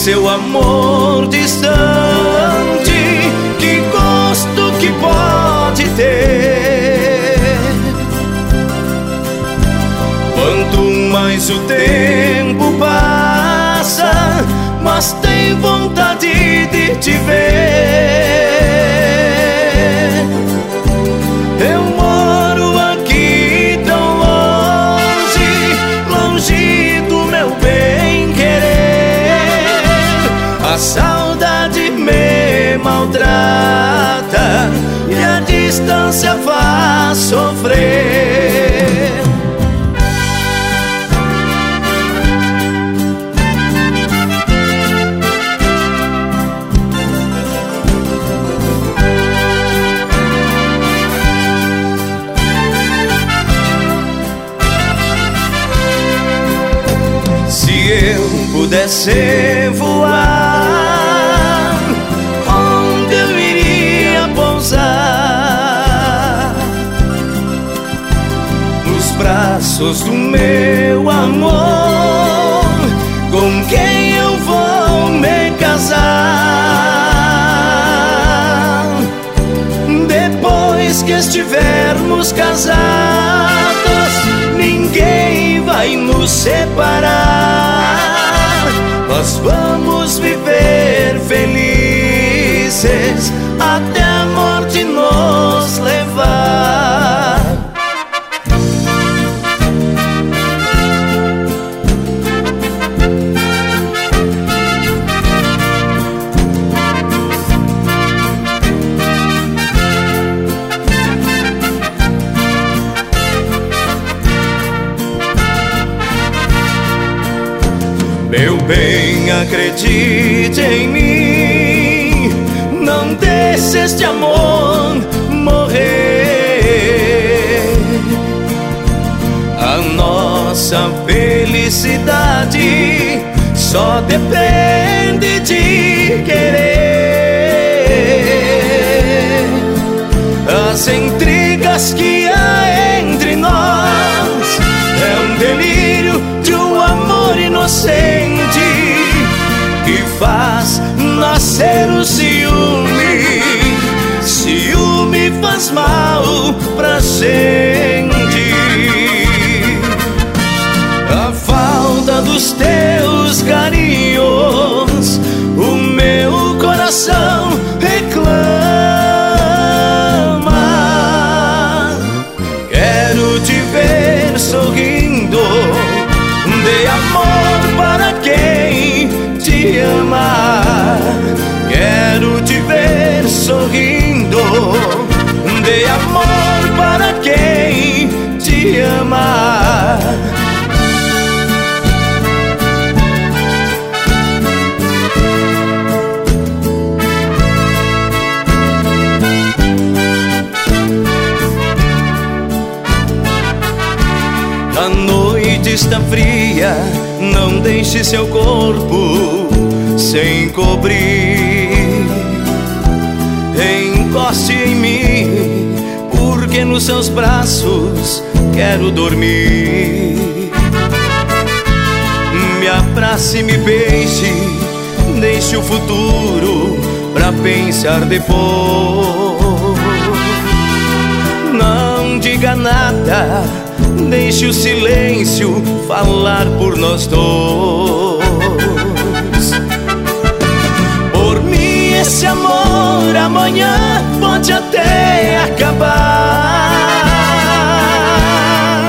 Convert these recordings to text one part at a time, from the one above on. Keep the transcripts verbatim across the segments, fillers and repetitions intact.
seu amor distante, que gosto que pode ter. Quanto mais o tempo passa, mas tenho vontade de te ver. Eu moro aqui tão longe, longe do meu bem-querer. A saudade me maltrata e a distância faz sofrer. Pudesse voar, onde eu iria pousar? Nos braços do meu amor, com quem eu vou me casar. Depois que estivermos casados, ninguém vai nos separar. Nós vamos viver felizes até a morte nos levar. Meu bem, acredite em mim, não deixe este amor morrer. A nossa felicidade só depende de querer. As intrigas que há entre nós é um delírio de um amor inocente que faz nascer o ciúme. Ciúme faz mal pra gente. A falta dos teus carinhos, o meu coração reclama. Quero te ver sorrindo, dê amor para quem te ama. Quero te ver sorrindo, dê amor para quem te ama. A noite está fria, não deixe seu corpo sem cobrir. Encoste em mim, porque nos seus braços quero dormir. Me abrace e me beije, deixe o futuro pra pensar depois. Não diga nada, deixe o silêncio falar por nós dois. Por mim esse amor amanhã pode até acabar,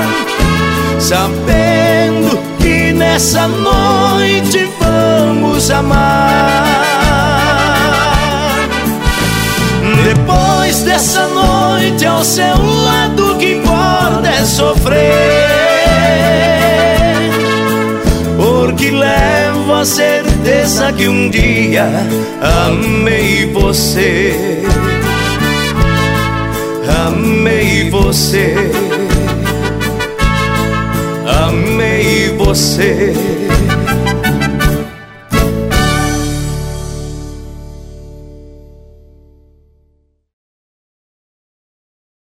sabendo que nessa noite vamos amar. Depois dessa noite ao seu lado, o que importa é sofrer, porque levo a certeza que um dia amei você. Amei você, amei você.